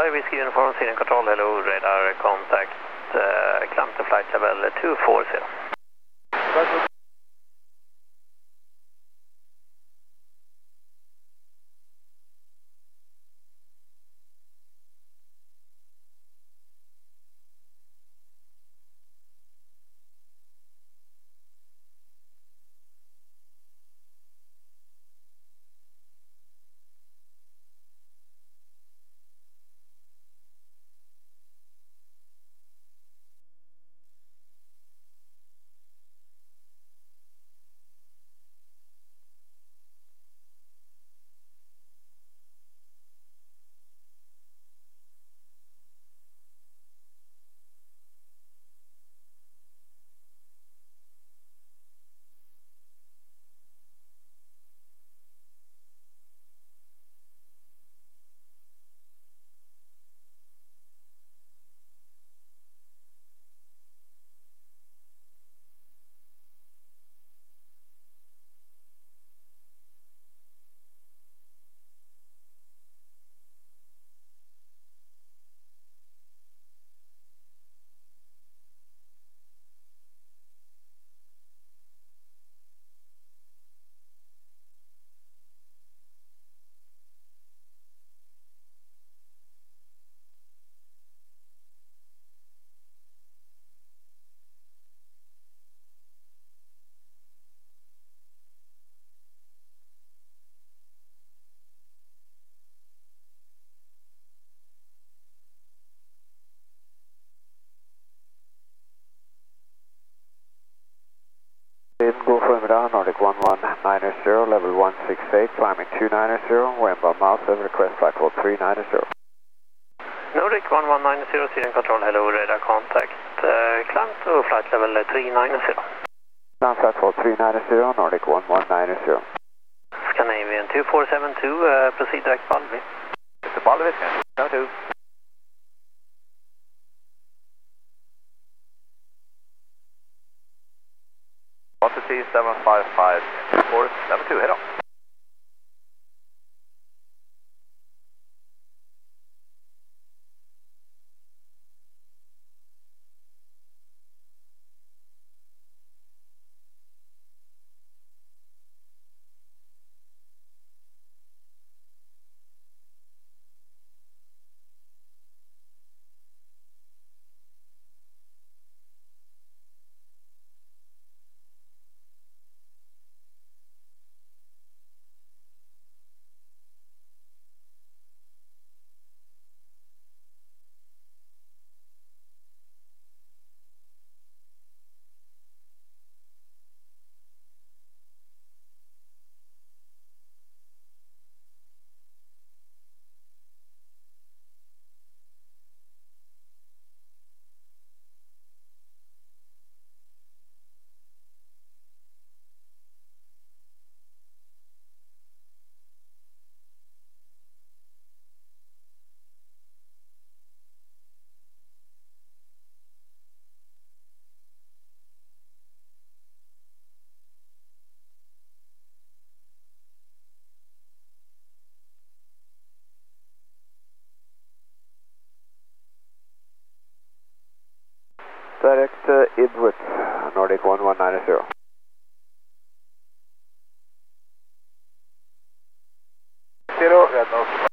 Charlie Whiskey Uniform, Sweden Control, hello, radar contact, climb to flight level 240. Go for Midland, Nordic 11990, level 168, climbing 290, wind by mouth, request flight call 390. Nordic 1190, Sweden Control, hello, radar contact, climb to flight level 390. Climb flight call 390, Nordic 1190. Scandinavian 2472, proceed direct to Balvi. To Balvi, no 2. Quantity 755, 472, head on. Direct Ibwit, Nordic 1190. Zero, red nose.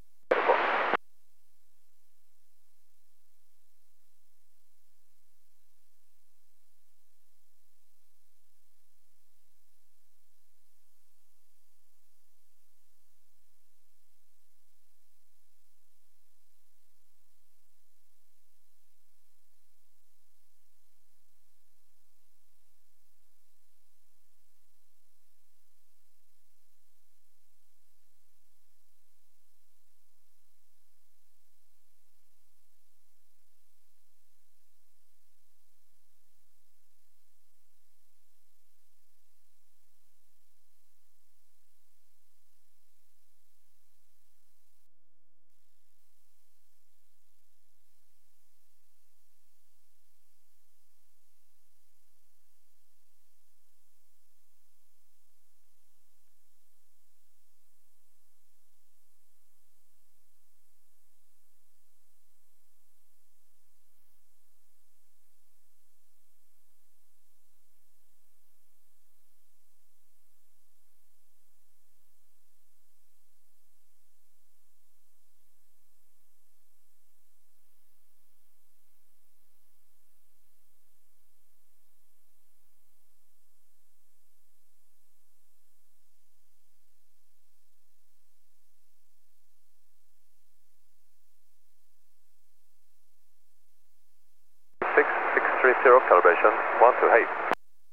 330, calibration 128.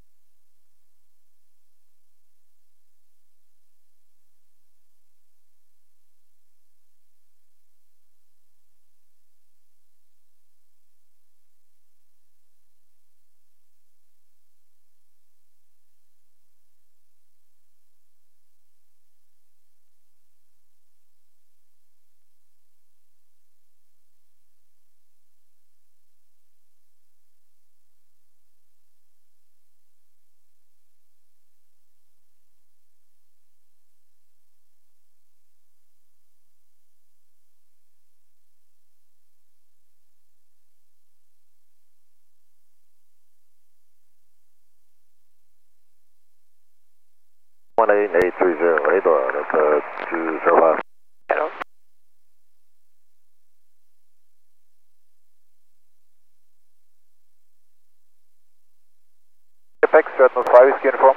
One eight 830 radar at 205. Hello. Apex, Dreadnought 5 is uniform.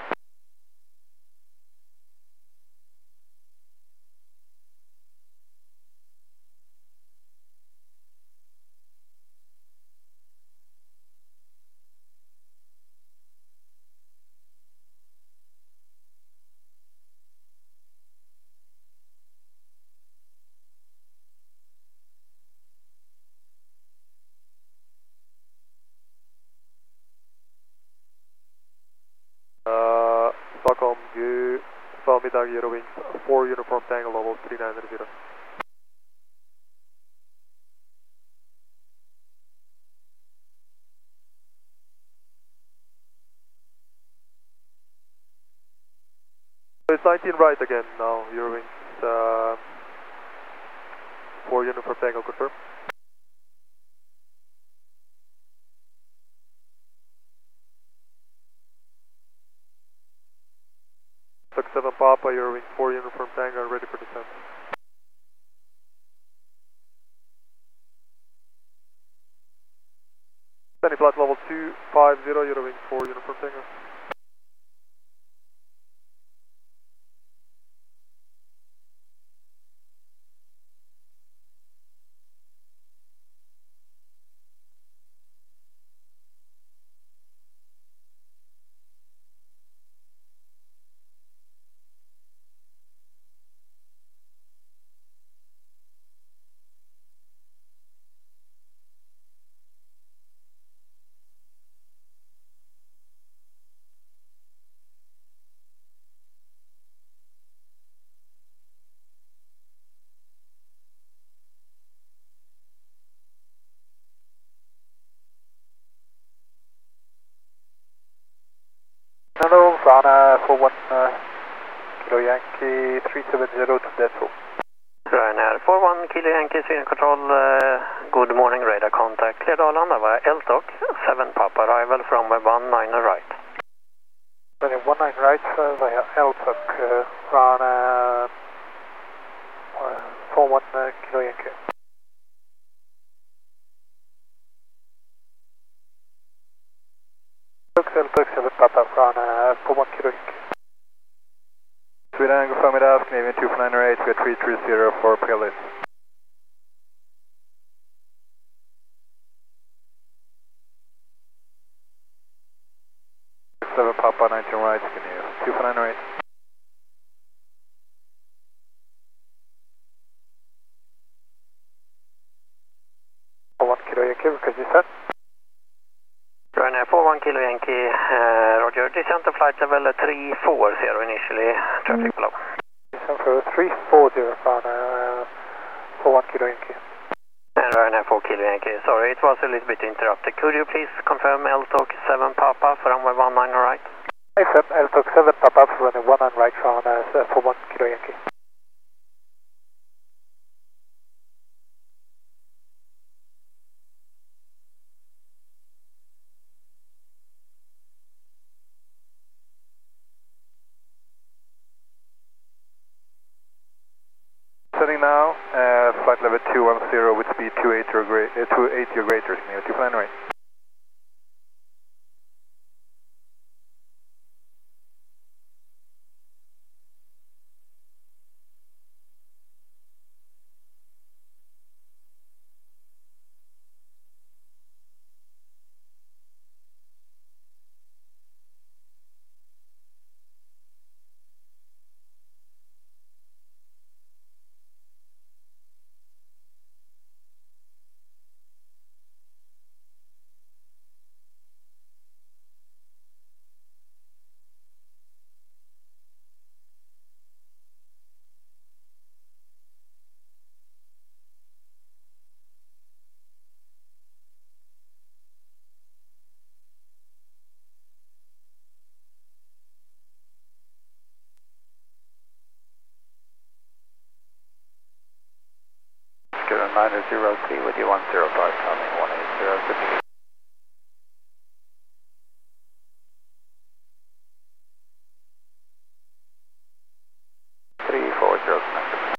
Stockholm, you saw middag Eurowings 4 uniform tangle level 390. It's 19 right again now, Eurowings 4 uniform tangle confirm. Took 7 Papa, Eurowings 4 uniform tangle ready for descent. Standing flight level 250, Eurowings 4 uniform tangle. Hello, Rana 41 Kilo Yankee 370 to Deadpool. Ryanair 41 Kilo Yankee, Sweden Control, good morning, radar contact. Cleared Arlanda via LTOC, 7 Papa, arrival from 19 right. 19 right via LTOC, Rana 41 Kilo Yankee. LTOC 7 Papa, Rana 41 Kilo Yankee. Sweden, confirm it out, Canadian 24908, we are 330 for PLS. 7 Papa, 19 right, can you 24908. Kilo Yankee, because you said? Ryanair 41 Kilo Yankee, Roger, descent to flight level 340 initially, traffic below. Descent for 340, Rana 41 Kilo Yankee. And Ryanair 4 Kilo Yankee, sorry, it was a little bit interrupted. Could you please confirm LTOC 7 Papa for runway 19 right? Excellent, LTOC 7 Papa for runway 19 right, Rana 41 Kilo Yankee. Setting now, flight level 210 with speed 280 or greater, can you 24908. 903 with you 105, coming 180, good meeting. 340.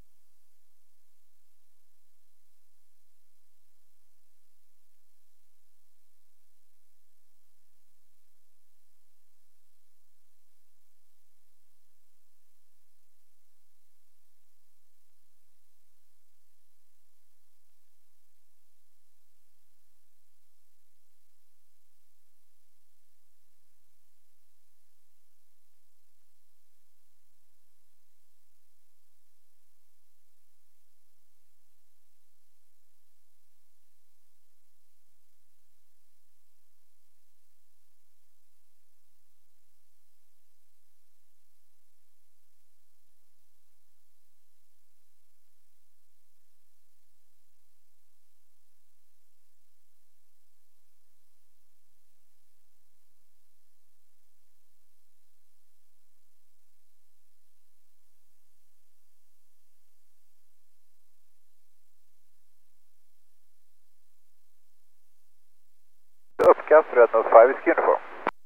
Uppkast, Red Nose 5 is uniform.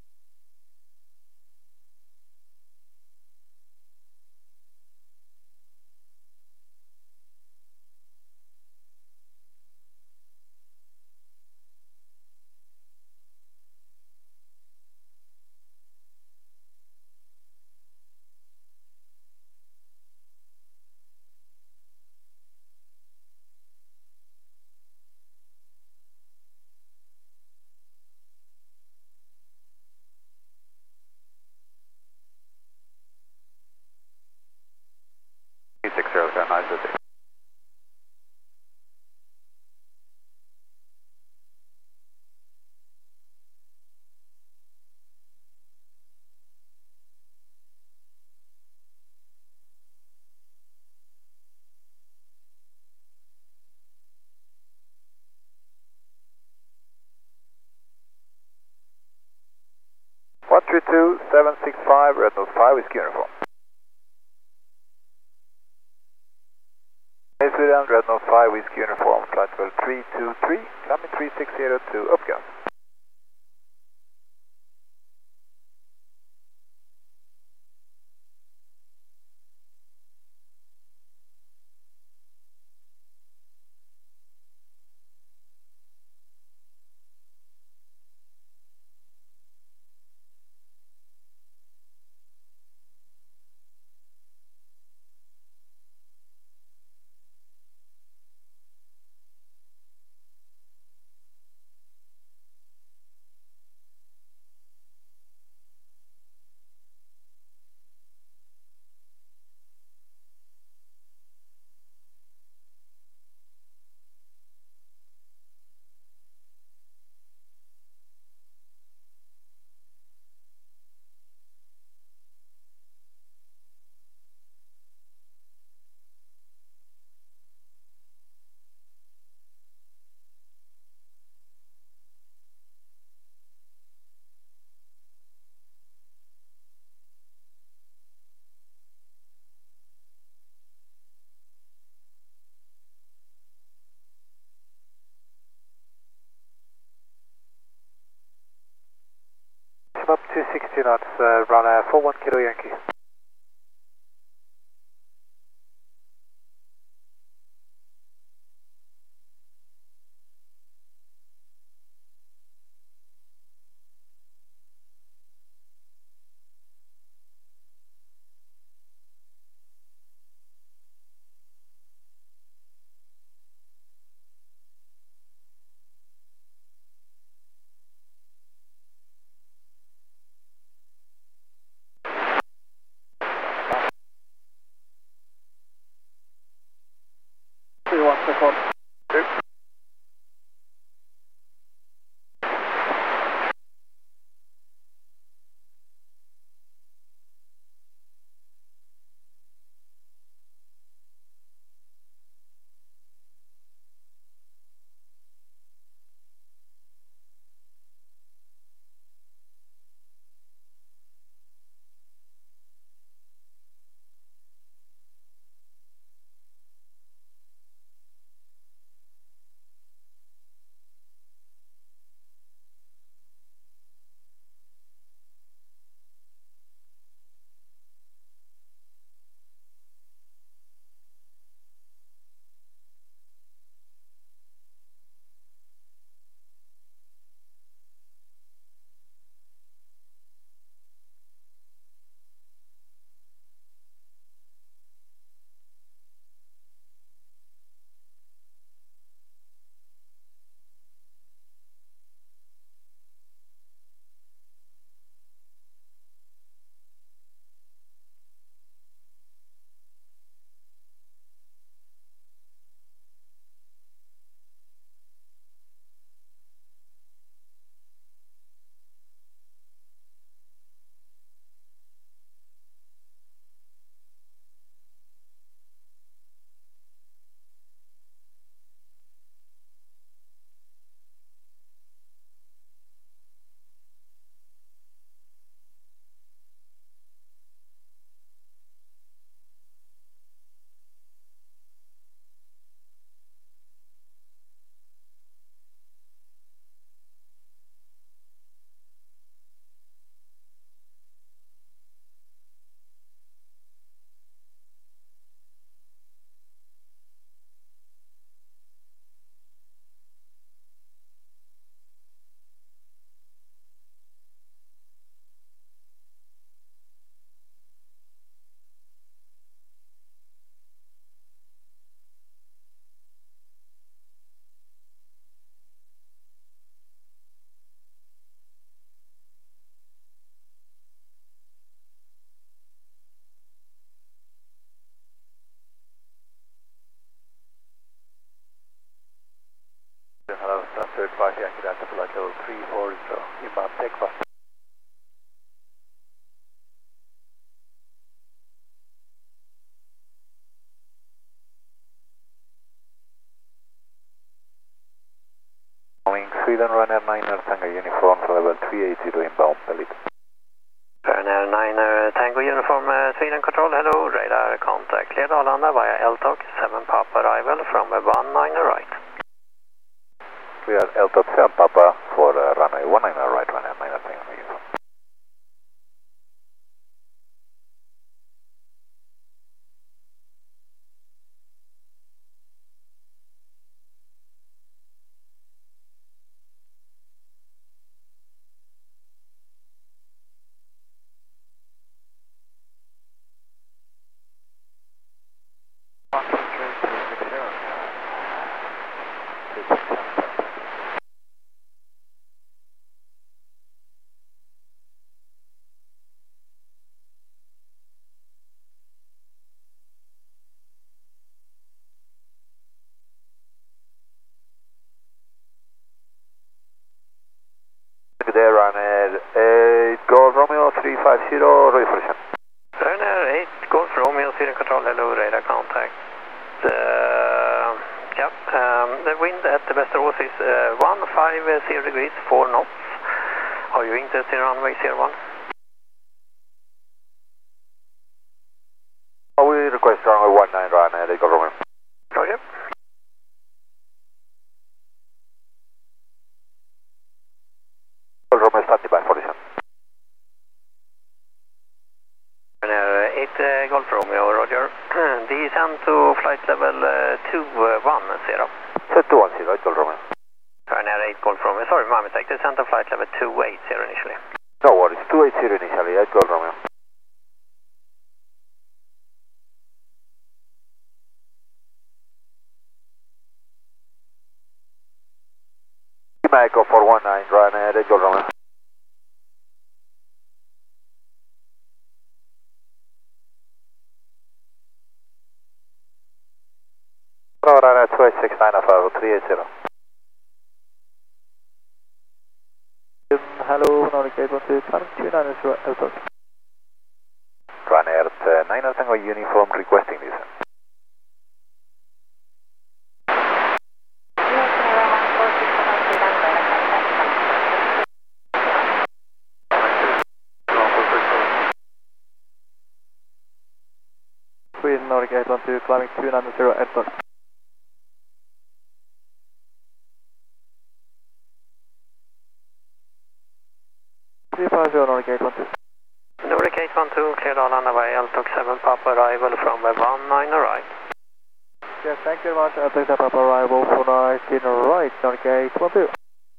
Nice to see. One 765, Red Nose 5 is uniform. Hey Sweden, Red Nose 5 is uniform, flight level 323, coming 360 to Uppkast. Up 260 knots, run a 41 kilo Yankee. flight level 340, inbound take bus. Sweden Ryanair 9er Tango Uniform for level 380 inbound Pellet. Ryanair 9er Tango Uniform Sweden Control, hello, radar contact cleared Arlanda via LTOC 7 Papa arrival from 19er right. We are LTOC 7 Papa for runway 19er right, Ryanair 9er Tango Uniform. Good day, Ryanair 8 Golf Romeo 350, ready for descent. Ryanair 8 Golf Romeo Sweden Control, hello, radar contact. The wind at the Västerås is 150 degrees, 4 knots. Are you interested in runway 01? We request runway 19 Ryanair 8 Golf Romeo. Roger. Golf Romeo standing by for descent. Ryanair 8 Golf Romeo, Roger. Descend to flight level 210. Set 210, 8 Golf Romeo. Ryanair 8 Golf Romeo, sorry, my mistake. Descend to flight level 280 initially. No worries, 280 initially, 8 Golf Romeo. Echo 419, Ryanair 8 Golf Romeo. Ryanair 2869 Alpha 380. Hello, Nordic 812, climbing 290 LTOC. Ryanair 9er Tango Uniform requesting descent. Sweden Nordic 812, climbing 290 LTOC. Nordic 812. Nordic 812, cleared Arlanda via LTOC 7 Papa arrival from 19er right. Yes, thank you very much. LTOC 7 Papa arrival for 19er right, Nordic 812.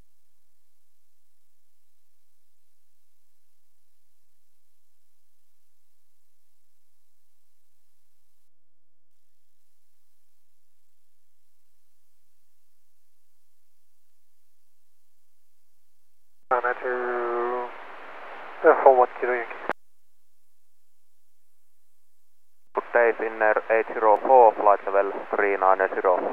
Ryanair to forward Kilo Yankee. Good day, Finnair 804, flight level 390.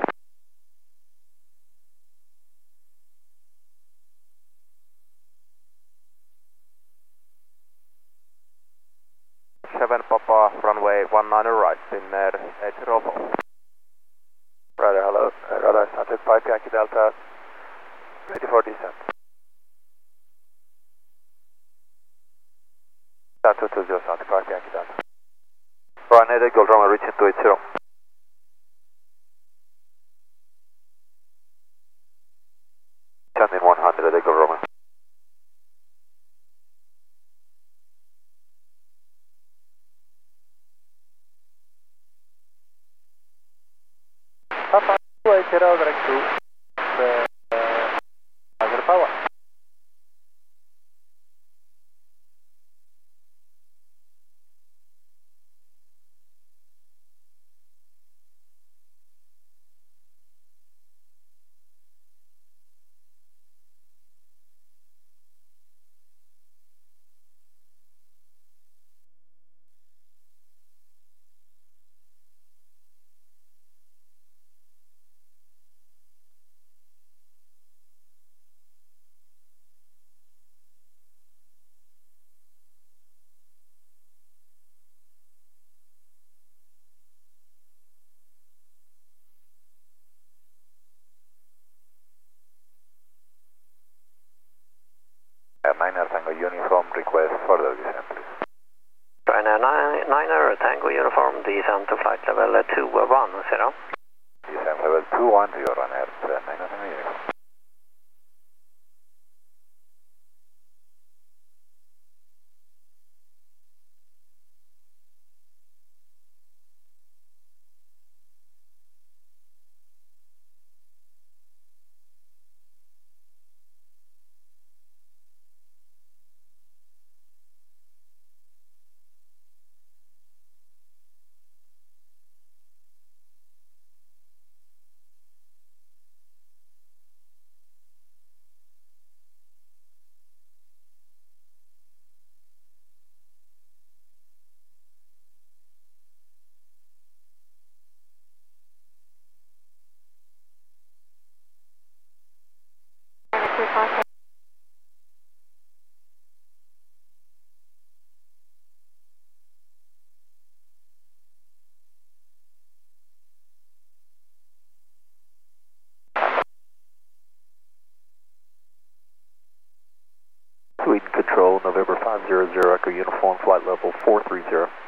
7 Papa, runway 19 right, Finnair 804. Radar, hello. Radar started 5 Yankee Delta, ready for descent. Delta 20, 5 Yankee Delta. Ryanair 8 Golf Romeo reaching 280. Descending 100 8 Golf Romeo. Papa 280 direct to Azure Power. Niner Tango Uniform, request further descent, please. Ryanair 9er Tango Uniform, descent to flight level 210. Descent level 210, Ryanair 9er Tango Uniform. Sweden Control, November 500, Echo Uniform, flight level 430.